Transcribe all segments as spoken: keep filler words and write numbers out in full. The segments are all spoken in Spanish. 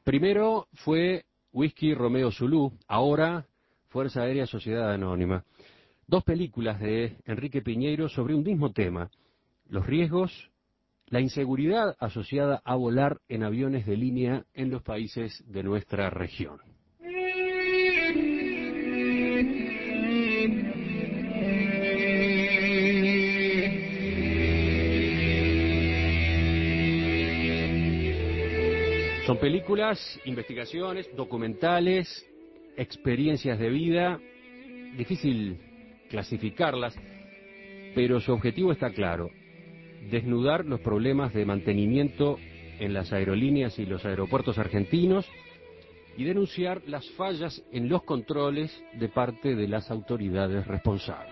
Primero fue Whisky Romeo Zulu, ahora Fuerza Aérea Sociedad Anónima. Dos películas de Enrique Piñeiro sobre un mismo tema, los riesgos, la inseguridad asociada a volar en aviones de línea en los países de nuestra región. Son películas, investigaciones, documentales, experiencias de vida, difícil clasificarlas, pero su objetivo está claro: desnudar los problemas de mantenimiento en las aerolíneas y los aeropuertos argentinos y denunciar las fallas en los controles de parte de las autoridades responsables.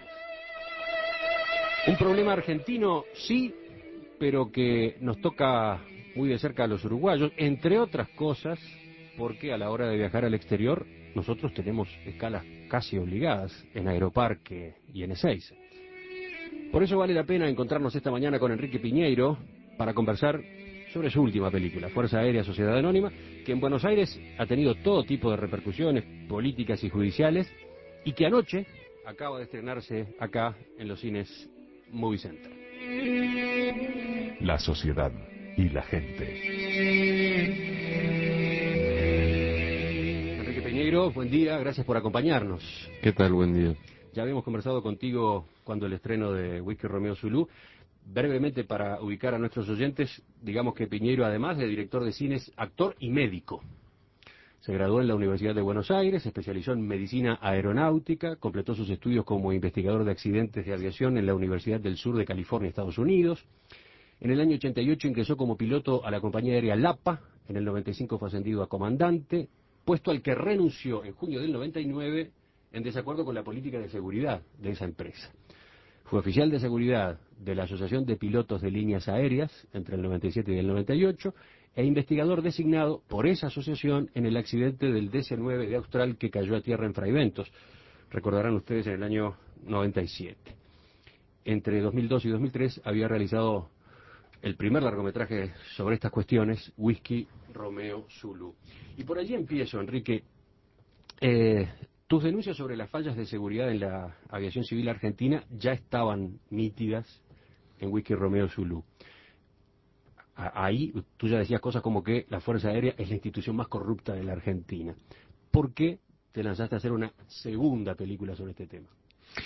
Un problema argentino, sí, pero que nos toca muy de cerca a los uruguayos, entre otras cosas, porque a la hora de viajar al exterior nosotros tenemos escalas casi obligadas en Aeroparque y en Ezeiza. Por eso vale la pena encontrarnos esta mañana con Enrique Piñeiro para conversar sobre su última película, Fuerza Aérea Sociedad Anónima, que en Buenos Aires ha tenido todo tipo de repercusiones políticas y judiciales, y que anoche acaba de estrenarse acá en los cines Movie Center. La sociedad y la gente. Enrique Piñeiro, buen día, gracias por acompañarnos. ¿Qué tal? Buen día. Ya habíamos conversado contigo cuando el estreno de Whisky Romeo Zulu. Brevemente, para ubicar a nuestros oyentes, digamos que Piñeiro, además de director de cine, es actor y médico. Se graduó en la Universidad de Buenos Aires, se especializó en medicina aeronáutica, completó sus estudios como investigador de accidentes de aviación en la Universidad del Sur de California, Estados Unidos. En el año ochenta y ocho ingresó como piloto a la compañía aérea LAPA, en el noventa y cinco fue ascendido a comandante, puesto al que renunció en junio del noventa y nueve en desacuerdo con la política de seguridad de esa empresa. Fue oficial de seguridad de la Asociación de Pilotos de Líneas Aéreas entre el noventa y siete y el noventa y ocho e investigador designado por esa asociación en el accidente del D C nueve de Austral que cayó a tierra en Fraiventos. Recordarán ustedes, en el año noventa y siete. Entre dos mil dos y dos mil tres había realizado el primer largometraje sobre estas cuestiones, Whisky Romeo Zulu. Y por allí empiezo, Enrique. Eh, tus denuncias sobre las fallas de seguridad en la aviación civil argentina ya estaban nítidas en Whisky Romeo Zulu. Ahí tú ya decías cosas como que la Fuerza Aérea es la institución más corrupta de la Argentina. ¿Por qué te lanzaste a hacer una segunda película sobre este tema?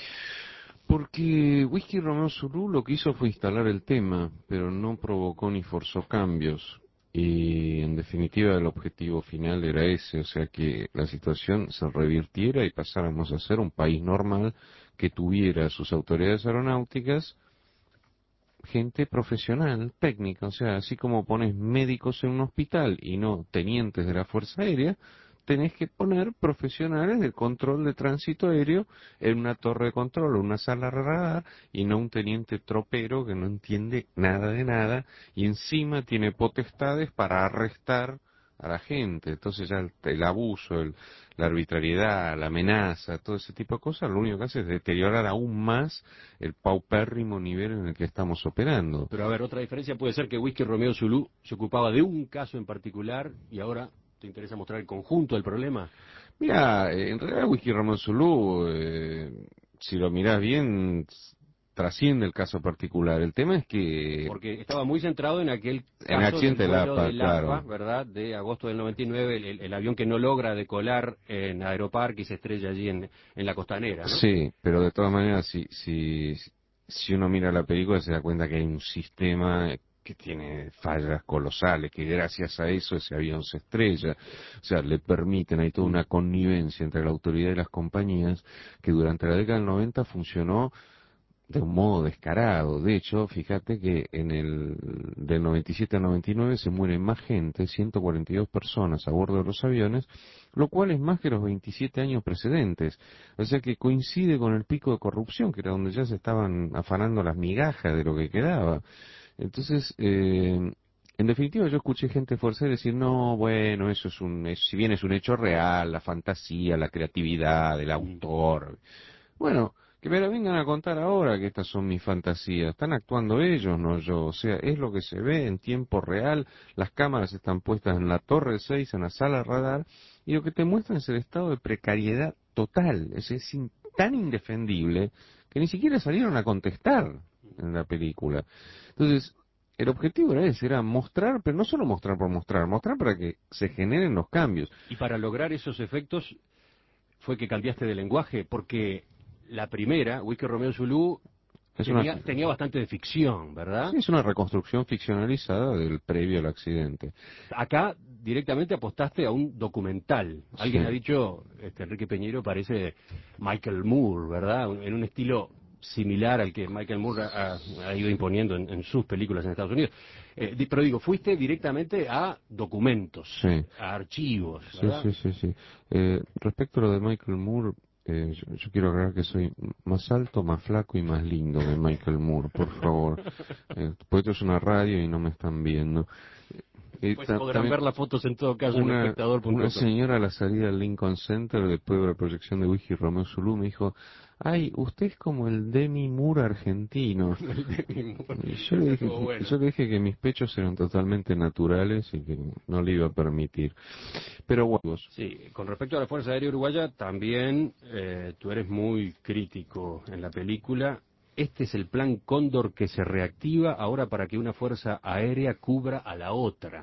Porque Whisky Romeo Zulu lo que hizo fue instalar el tema, pero no provocó ni forzó cambios. Y en definitiva el objetivo final era ese, o sea que la situación se revirtiera y pasáramos a ser un país normal que tuviera sus autoridades aeronáuticas, gente profesional, técnica, o sea, así como pones médicos en un hospital y no tenientes de la Fuerza Aérea, tenés que poner profesionales del control de tránsito aéreo en una torre de control o una sala de radar y no un teniente tropero que no entiende nada de nada y encima tiene potestades para arrestar a la gente. Entonces ya el, el abuso, el, la arbitrariedad, la amenaza, todo ese tipo de cosas, lo único que hace es deteriorar aún más el paupérrimo nivel en el que estamos operando. Pero a ver, otra diferencia puede ser que Whisky Romeo Zulu se ocupaba de un caso en particular y ahora ¿te interesa mostrar el conjunto del problema? Mira, en realidad Whisky Romeo Zulu, eh, si lo mirás bien, trasciende el caso particular. El tema es que... Porque estaba muy centrado en aquel caso en accidente del vuelo Lapa, de Lapa, claro. ¿verdad? De agosto del noventa y nueve, el, el avión que no logra decolar en Aeroparque y se estrella allí en, en la costanera, ¿no? Sí, pero de todas maneras, si, si, si uno mira la película se da cuenta que hay un sistema que tiene fallas colosales, que gracias a eso ese avión se estrella. O sea, le permiten, hay toda una connivencia entre la autoridad y las compañías que durante la década del noventa funcionó de un modo descarado. De hecho, fíjate que en el del noventa y siete al noventa y nueve se mueren más gente, ciento cuarenta y dos personas a bordo de los aviones, lo cual es más que los veintisiete años precedentes. O sea que coincide con el pico de corrupción, que era donde ya se estaban afanando las migajas de lo que quedaba. Entonces, eh, en definitiva, yo escuché gente forzar decir, no, bueno, eso es un, es, si bien es un hecho real, la fantasía, la creatividad del autor. Bueno, que me la vengan a contar ahora que estas son mis fantasías. Están actuando ellos, no yo. O sea, es lo que se ve en tiempo real. Las cámaras están puestas en la Torre seis, en la sala radar, y lo que te muestran es el estado de precariedad total. Es, es in- tan indefendible que ni siquiera salieron a contestar en la película. Entonces, el objetivo era ese, era mostrar, pero no solo mostrar por mostrar, mostrar para que se generen los cambios. Y para lograr esos efectos fue que cambiaste de lenguaje, porque la primera, Whisky Romeo Zulu, Es una, tenía, tenía bastante de ficción, ¿verdad? sí, es una reconstrucción ficcionalizada del previo al accidente. Acá directamente apostaste a un documental. Alguien Sí. ha dicho, este, Enrique Peñero parece Michael Moore, ¿verdad? En un estilo similar al que Michael Moore ha, ha ido imponiendo en, en sus películas en Estados Unidos. Eh, di- pero digo, fuiste directamente a documentos, Sí. a archivos, Sí, ¿verdad? sí, sí, sí. Eh, respecto a lo de Michael Moore, eh, yo, yo quiero aclarar que soy más alto, más flaco y más lindo que Michael Moore, por favor. Eh, porque esto es una radio y no me están viendo. Eh, Pues ta- podrán también ver las fotos en todo caso en una, espectador punto una com. señora a la salida del Lincoln Center, después de la proyección de Whisky Romeo Zulu, me dijo, ay, usted es como el Demi Moore argentino. Y yo le dije, Estuvo bueno. yo le dije que mis pechos eran totalmente naturales y que no le iba a permitir. Pero bueno, Sí, con respecto a la Fuerza Aérea Uruguaya, también eh, tú eres muy crítico en la película. Este es el plan Cóndor que se reactiva ahora para que una fuerza aérea cubra a la otra.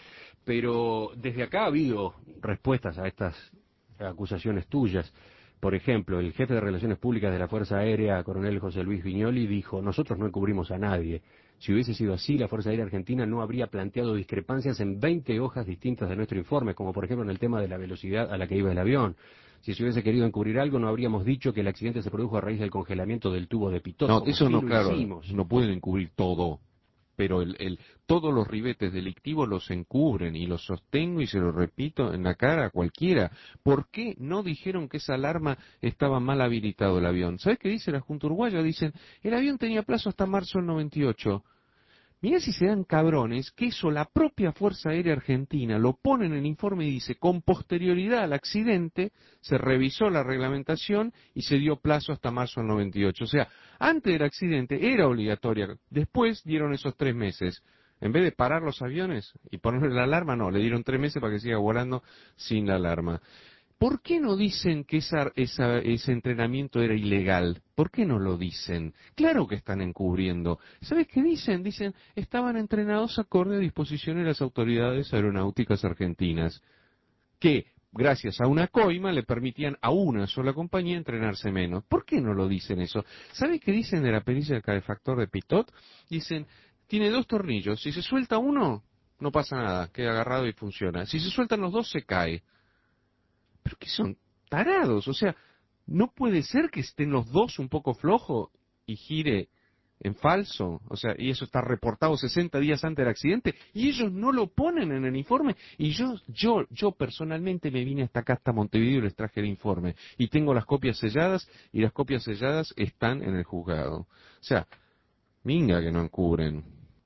Pero desde acá ha habido respuestas a estas acusaciones tuyas. Por ejemplo, el jefe de Relaciones Públicas de la Fuerza Aérea, coronel José Luis Viñoli, dijo, nosotros no encubrimos a nadie. Si hubiese sido así, la Fuerza Aérea Argentina no habría planteado discrepancias en veinte hojas distintas de nuestro informe, como por ejemplo en el tema de la velocidad a la que iba el avión. Si se hubiese querido encubrir algo, no habríamos dicho que el accidente se produjo a raíz del congelamiento del tubo de Pitot, no, como eso sí no, lo claro, hicimos. no pueden encubrir todo, pero el, el, todos los ribetes delictivos los encubren y los sostengo y se lo repito en la cara a cualquiera. ¿Por qué no dijeron que esa alarma estaba mal habilitado el avión? ¿Sabes qué dice la Junta Uruguaya? Dicen, el avión tenía plazo hasta marzo del noventa y ocho. Mirá si se dan cabrones, que eso la propia Fuerza Aérea Argentina lo pone en el informe y dice, con posterioridad al accidente, se revisó la reglamentación y se dio plazo hasta marzo del noventa y ocho. O sea, antes del accidente era obligatoria, después dieron esos tres meses. En vez de parar los aviones y ponerle la alarma, no, le dieron tres meses para que siga volando sin la alarma. ¿Por qué no dicen que esa, esa, ese entrenamiento era ilegal? ¿Por qué no lo dicen? Claro que están encubriendo. ¿Sabes qué dicen? Dicen, estaban entrenados acorde a disposiciones de las autoridades aeronáuticas argentinas, que, gracias a una coima, le permitían a una sola compañía entrenarse menos. ¿Por qué no lo dicen eso? ¿Sabes qué dicen de la pericia del calefactor de Pitot? Dicen, tiene dos tornillos, si se suelta uno, no pasa nada, queda agarrado y funciona. Si se sueltan los dos, se cae. Pero que son tarados, o sea, no puede ser que estén los dos un poco flojos y gire en falso, o sea, y eso está reportado sesenta días antes del accidente y ellos no lo ponen en el informe y yo yo yo personalmente me vine hasta acá hasta Montevideo y les traje el informe y tengo las copias selladas y las copias selladas están en el juzgado. O sea, minga que no encubren.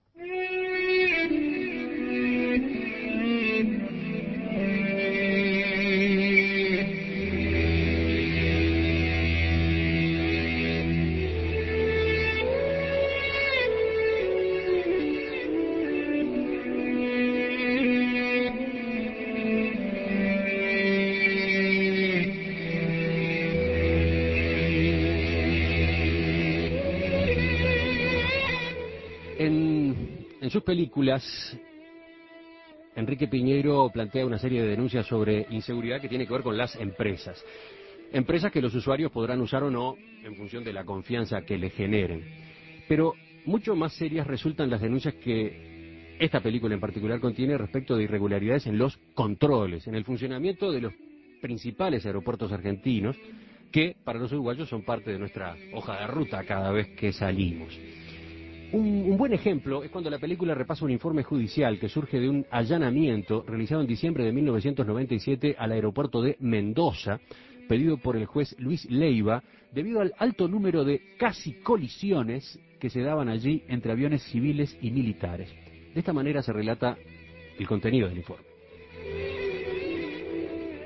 En, en sus películas, Enrique Piñeiro plantea una serie de denuncias sobre inseguridad que tiene que ver con las empresas. Empresas que los usuarios podrán usar o no en función de la confianza que le generen. Pero mucho más serias resultan las denuncias que esta película en particular contiene respecto de irregularidades en los controles, en el funcionamiento de los principales aeropuertos argentinos, que para los uruguayos son parte de nuestra hoja de ruta cada vez que salimos. Un, un buen ejemplo es cuando la película repasa un informe judicial que surge de un allanamiento realizado en diciembre de mil novecientos noventa y siete al aeropuerto de Mendoza, pedido por el juez Luis Leiva, debido al alto número de casi colisiones que se daban allí entre aviones civiles y militares. De esta manera se relata el contenido del informe.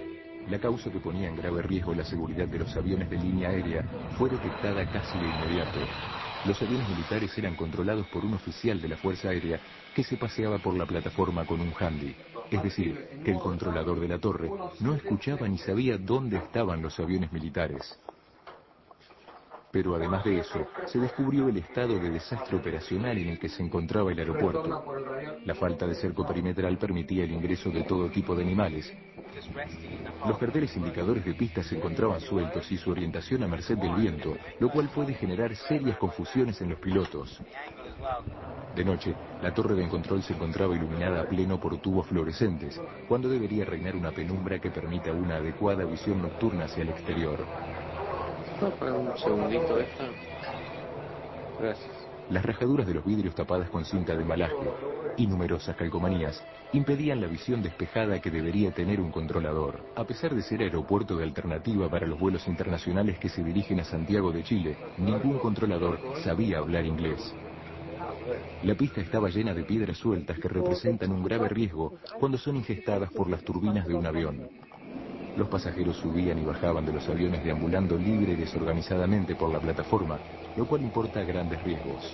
La causa que ponía en grave riesgo la seguridad de los aviones de línea aérea fue detectada casi de inmediato. Los aviones militares eran controlados por un oficial de la Fuerza Aérea que se paseaba por la plataforma con un handy. Es decir, que el controlador de la torre no escuchaba ni sabía dónde estaban los aviones militares. Pero además de eso, se descubrió el estado de desastre operacional en el que se encontraba el aeropuerto. La falta de cerco perimetral permitía el ingreso de todo tipo de animales. Los carteles indicadores de pistas se encontraban sueltos y su orientación a merced del viento, lo cual puede generar serias confusiones en los pilotos. De noche, la torre de control se encontraba iluminada a pleno por tubos fluorescentes, cuando debería reinar una penumbra que permita una adecuada visión nocturna hacia el exterior. ¿Puedo parar un segundito esta? Gracias. Las rajaduras de los vidrios tapadas con cinta de embalaje y numerosas calcomanías impedían la visión despejada que debería tener un controlador. A pesar de ser aeropuerto de alternativa para los vuelos internacionales que se dirigen a Santiago de Chile, ningún controlador sabía hablar inglés. La pista estaba llena de piedras sueltas que representan un grave riesgo cuando son ingestadas por las turbinas de un avión. Los pasajeros subían y bajaban de los aviones deambulando libre y desorganizadamente por la plataforma, lo cual importa grandes riesgos.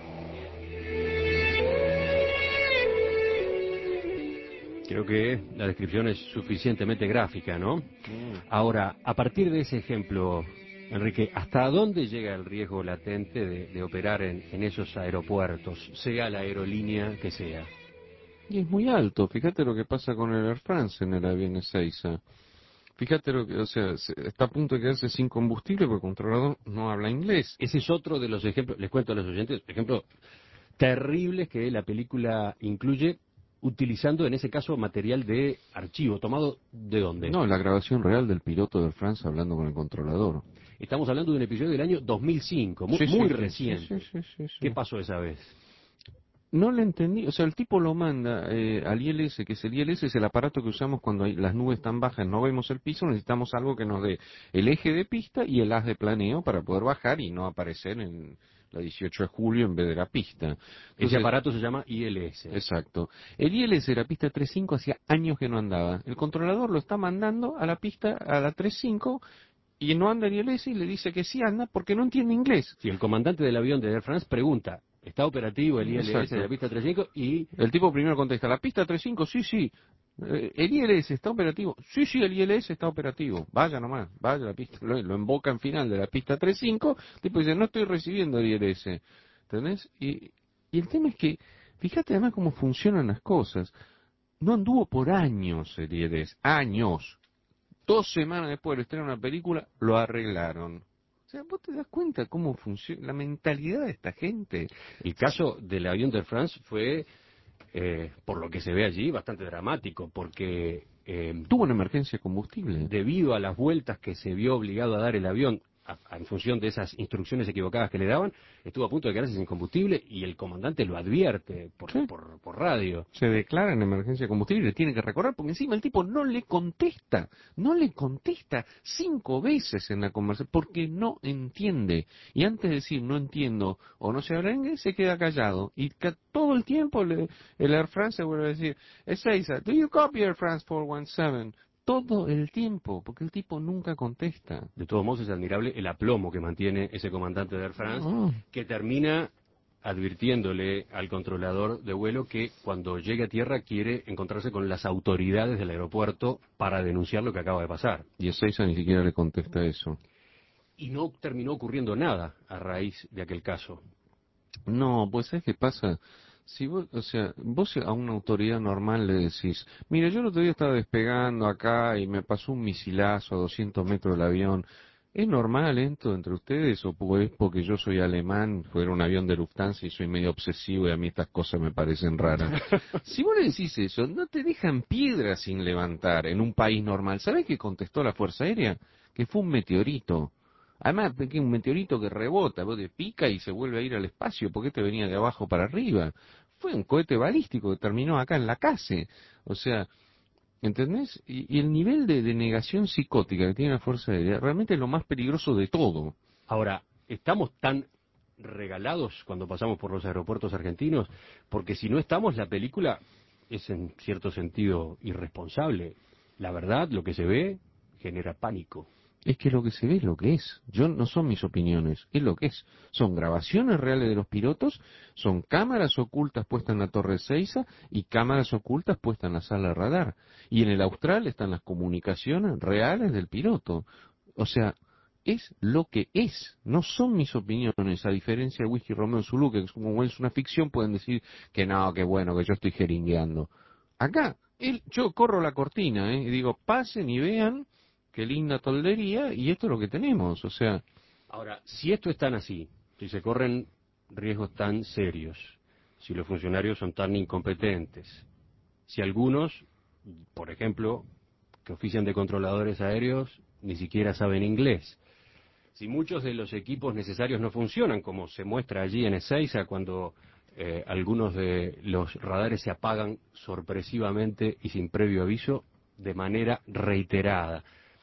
Creo que la descripción es suficientemente gráfica, ¿no? Ahora, a partir de ese ejemplo, Enrique, ¿hasta dónde llega el riesgo latente de, de operar en, en esos aeropuertos, sea la aerolínea que sea? Y es muy alto. Fíjate lo que pasa con el Air France en el avión Ezeiza. Fíjate lo que, o sea, está a punto de quedarse sin combustible porque el controlador no habla inglés. Ese es otro de los ejemplos, les cuento a los oyentes, ejemplos terribles que la película incluye, utilizando en ese caso material de archivo, tomado ¿de dónde? No, la grabación real del piloto de Air France hablando con el controlador. Estamos hablando de un episodio del año dos mil cinco, muy, Sí, sí, muy sí, reciente. sí, sí, sí, sí. ¿Qué pasó esa vez? No le entendí, o sea, el tipo lo manda eh, al I L S, que es el I L S, es el aparato que usamos cuando hay, las nubes están bajas, no vemos el piso, necesitamos algo que nos dé el eje de pista y el haz de planeo para poder bajar y no aparecer en la dieciocho de julio en vez de la pista. Entonces, ese aparato se llama I L S. Exacto. El I L S de la pista tres cinco hacía años que no andaba. El controlador lo está mandando a la pista, a la tres cinco, y no anda el I L S y le dice que sí anda porque no entiende inglés. Si el comandante del avión de Air France pregunta, ¿está operativo el I L S Exacto. de la pista treinta y cinco? Y El tipo primero contesta, ¿la pista tres cinco? Sí, sí. Eh, ¿El I L S está operativo? Sí, sí, el I L S está operativo. Vaya nomás, vaya la pista. Lo, lo emboca en final de la pista tres cinco. El tipo dice, no estoy recibiendo el I L S. ¿Entendés? Y, y el tema es que, fíjate además cómo funcionan las cosas. No anduvo por años el I L S. Años. Dos semanas después de estrenar una película, lo arreglaron. O sea, vos te das cuenta cómo funciona la mentalidad de esta gente. el caso del avión de Air France fue, eh, por lo que se ve allí, bastante dramático, porque eh, Tuvo una emergencia de combustible. debido a las vueltas que se vio obligado a dar el avión, a- a- en función de esas instrucciones equivocadas que le daban, estuvo a punto de quedarse sin combustible y el comandante lo advierte por, Sí. por, por radio. Se declara en emergencia de combustible y le tiene que recordar porque encima el tipo no le contesta, no le contesta cinco veces en la conversación porque no entiende. Y antes de decir no entiendo o no se habla inglés, se queda callado. Y ca- todo el tiempo le- el Air France se vuelve a decir, Ezeiza, do you copy Air France cuatro diecisiete? Todo el tiempo, porque el tipo nunca contesta. De todos modos es admirable el aplomo que mantiene ese comandante de Air France, Ah. que termina advirtiéndole al controlador de vuelo que cuando llegue a tierra quiere encontrarse con las autoridades del aeropuerto para denunciar lo que acaba de pasar. Y Ezeiza ni siquiera le contesta eso. Y no terminó ocurriendo nada a raíz de aquel caso. No, pues ¿sabes qué pasa? Si vos, o sea, vos a una autoridad normal le decís, mira, yo el otro día estaba despegando acá y me pasó un misilazo a doscientos metros del avión. ¿Es normal esto entre ustedes o pues porque yo soy alemán, fuera un avión de Lufthansa y soy medio obsesivo y a mí estas cosas me parecen raras? Si vos le decís eso, no te dejan piedra sin levantar en un país normal. ¿Sabés qué contestó la Fuerza Aérea? Que fue un meteorito. Además, que un meteorito que rebota, vos te pica y se vuelve a ir al espacio, porque este venía de abajo para arriba. Fue un cohete balístico que terminó acá en la casa. O sea, ¿entendés? Y, y el nivel de, de negación psicótica que tiene la Fuerza Aérea realmente es lo más peligroso de todo. Ahora, estamos tan regalados cuando pasamos por los aeropuertos argentinos, porque si no estamos, la película es en cierto sentido irresponsable. La verdad, lo que se ve, genera pánico. Es que lo que se ve es lo que es. Yo no son mis opiniones, es lo que es. Son grabaciones reales de los pilotos, son cámaras ocultas puestas en la Torre Ezeiza y cámaras ocultas puestas en la sala de radar. Y en el Austral están las comunicaciones reales del piloto. O sea, es lo que es. No son mis opiniones, a diferencia de Whisky Romeo Zulu, que como es una ficción pueden decir que no, que bueno, que yo estoy jeringueando. Acá, él, yo corro la cortina, ¿eh? Y digo, pasen y vean qué linda toldería, y esto es lo que tenemos, o sea... Ahora, si esto es tan así, si se corren riesgos tan serios, si los funcionarios son tan incompetentes, si algunos, por ejemplo, que ofician de controladores aéreos, ni siquiera saben inglés, si muchos de los equipos necesarios no funcionan, como se muestra allí en Ezeiza, cuando eh, algunos de los radares se apagan sorpresivamente y sin previo aviso, de manera reiterada,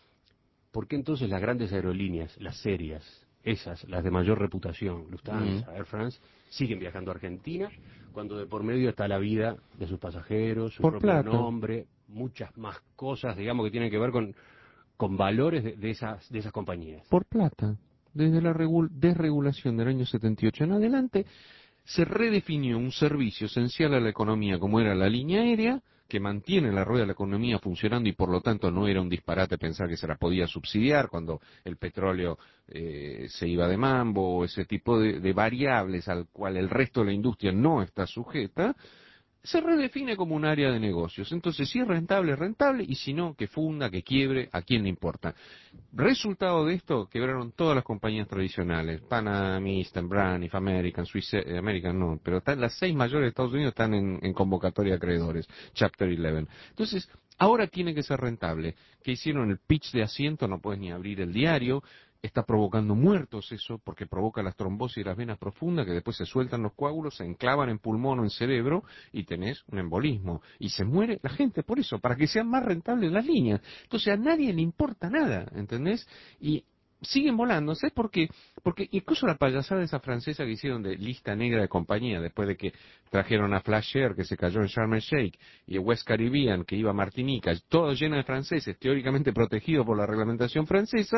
¿por qué entonces las grandes aerolíneas, las serias, esas, las de mayor reputación, Lufthansa, Mm. Air France, siguen viajando a Argentina cuando de por medio está la vida de sus pasajeros, su Por propio plata. nombre, muchas más cosas, digamos, que tienen que ver con, con valores de, de esas, de esas compañías? Por plata. Desde la regul- desregulación del año setenta y ocho en adelante, se redefinió un servicio esencial a la economía como era la línea aérea, que mantiene la rueda de la economía funcionando y por lo tanto no era un disparate pensar que se la podía subsidiar cuando el petróleo eh, se iba de mambo, o ese tipo de, de variables al cual el resto de la industria no está sujeta, se redefine como un área de negocios. Entonces, si es rentable, es rentable, y si no, que funda, que quiebre, ¿a quién le importa? Resultado de esto, quebraron todas las compañías tradicionales, Pan Am, Eastern, Braniff, American, Swiss, eh, American no, pero están, las seis mayores de Estados Unidos están en, en convocatoria de acreedores, Chapter once. Entonces, ahora tiene que ser rentable. Que hicieron el pitch de asiento, no puedes ni abrir el diario, está provocando muertos eso, porque provoca las trombosis de las venas profundas, que después se sueltan los coágulos, se enclavan en pulmón o en cerebro, y tenés un embolismo. Y se muere la gente por eso, para que sean más rentables las líneas. Entonces a nadie le importa nada, ¿entendés? Y siguen volando, ¿sabes por qué? Porque incluso la payasada de esa francesa que hicieron de lista negra de compañía, después de que trajeron a Flash Air, que se cayó en Sharm el Sheikh, y a West Caribbean, que iba a Martinica, todo lleno de franceses, teóricamente protegido por la reglamentación francesa.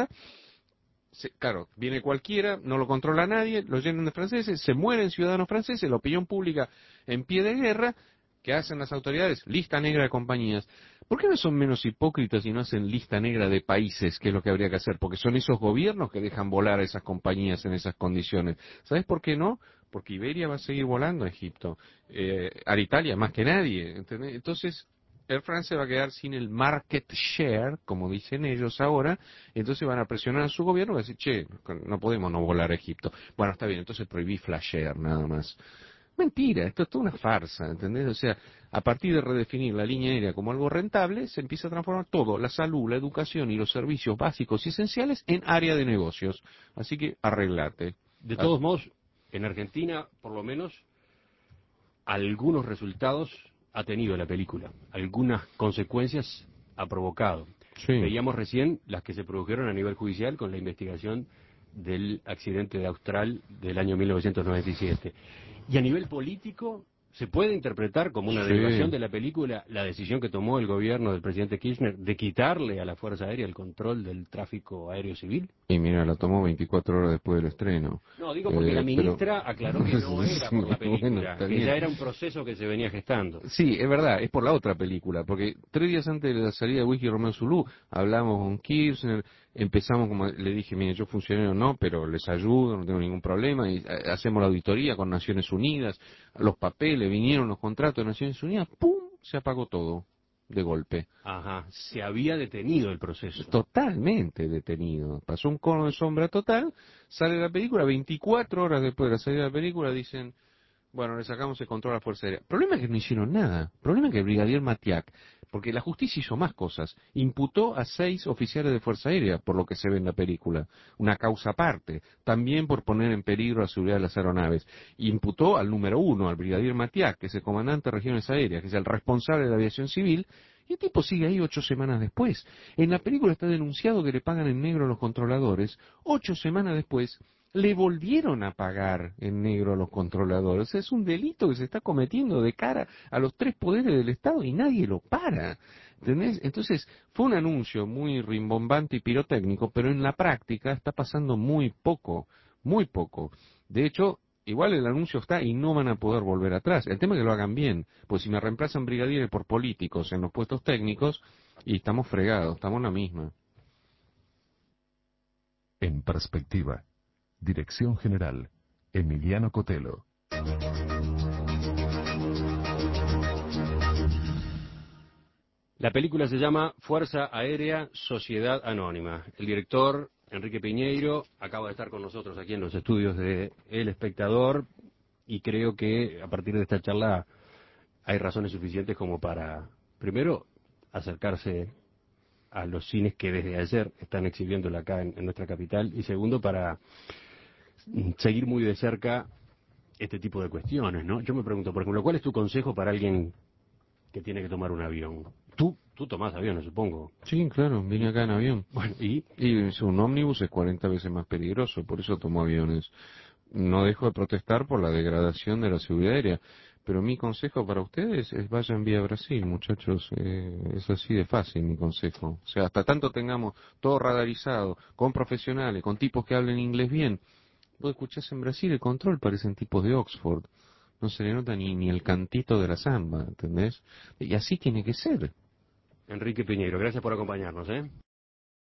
Se, claro, viene cualquiera, no lo controla nadie, lo llenan de franceses, se mueren ciudadanos franceses, la opinión pública en pie de guerra. ¿Qué hacen las autoridades? Lista negra de compañías. ¿Por qué no son menos hipócritas y no hacen lista negra de países, que es lo que habría que hacer? Porque son esos gobiernos que dejan volar a esas compañías en esas condiciones. ¿Sabes por qué no? Porque Iberia va a seguir volando a Egipto. Eh, Alitalia, más que nadie. ¿Entendés? Entonces, Air France se va a quedar sin el market share, como dicen ellos ahora, entonces van a presionar a su gobierno y van a decir, che, no podemos no volar a Egipto. Bueno, está bien, entonces prohibí Flash Air, nada más. Mentira, esto es toda una farsa, ¿entendés? O sea, a partir de redefinir la línea aérea como algo rentable, se empieza a transformar todo, la salud, la educación y los servicios básicos y esenciales en área de negocios. Así que arreglate. De todos modos, en Argentina, por lo menos, algunos resultados ha tenido la película, algunas consecuencias ha provocado. Sí. Veíamos recién las que se produjeron a nivel judicial con la investigación del accidente de Austral del año mil novecientos noventa y siete. Y a nivel político, ¿se puede interpretar como una Sí. derivación de la película la decisión que tomó el gobierno del presidente Kirchner de quitarle a la Fuerza Aérea el control del tráfico aéreo civil? Y mira, la tomó veinticuatro horas después del estreno. No, digo porque Eh, la pero- ministra aclaró que no era por la película, Bueno, está que bien. ya era un proceso que se venía gestando. Sí, es verdad, es por la otra película, porque tres días antes de la salida de Whisky Romeo Zulu, hablamos con Kirchner, empezamos, como le dije, mire, yo funcionario no, pero les ayudo, no tengo ningún problema, y eh, hacemos la auditoría con Naciones Unidas, los papeles, vinieron los contratos de Naciones Unidas, ¡pum!, se apagó todo, de golpe. Ajá, se había detenido el proceso. Totalmente detenido. Pasó un cono de sombra total, sale la película, veinticuatro horas después de la salida de la película dicen, bueno, le sacamos el control a la Fuerza Aérea. El problema es que no hicieron nada. El problema es que el brigadier Matiac, porque la justicia hizo más cosas, imputó a seis oficiales de Fuerza Aérea, por lo que se ve en la película, una causa aparte, también por poner en peligro la seguridad de las aeronaves. Imputó al número uno, al brigadier Matiac, que es el comandante de regiones aéreas, que es el responsable de la aviación civil, y el tipo sigue ahí ocho semanas después. En la película está denunciado que le pagan en negro a los controladores. Ocho semanas después le volvieron a pagar en negro a los controladores. O sea, es un delito que se está cometiendo de cara a los tres poderes del Estado y nadie lo para. ¿Entendés? Entonces, fue un anuncio muy rimbombante y pirotécnico, pero en la práctica está pasando muy poco, muy poco. De hecho, igual el anuncio está y no van a poder volver atrás. El tema es que lo hagan bien, pues si me reemplazan brigadieres por políticos en los puestos técnicos, y estamos fregados, estamos en la misma. En perspectiva. Dirección General. Emiliano Cotelo. La película se llama Fuerza Aérea, Sociedad Anónima. El director, Enrique Piñeiro, acaba de estar con nosotros aquí en los estudios de El Espectador y creo que a partir de esta charla hay razones suficientes como para, primero, acercarse a los cines que desde ayer están exhibiéndola acá en, en nuestra capital y segundo, para seguir muy de cerca este tipo de cuestiones, ¿no? Yo me pregunto, por ejemplo, ¿cuál es tu consejo para alguien que tiene que tomar un avión? Tú, tú tomás aviones, supongo. Sí, claro, vine acá en avión. Bueno, ¿y? Y es un ómnibus es cuarenta veces más peligroso, por eso tomo aviones. No dejo de protestar por la degradación de la seguridad aérea, pero mi consejo para ustedes es vayan vía Brasil, muchachos. Eh, es así de fácil mi consejo. O sea, hasta tanto tengamos todo radarizado, con profesionales, con tipos que hablen inglés bien. Vos escuchás en Brasil el control, parecen tipos de Oxford. No se le nota ni, ni el cantito de la samba, ¿entendés? Y así tiene que ser. Enrique Piñeiro, gracias por acompañarnos, ¿eh?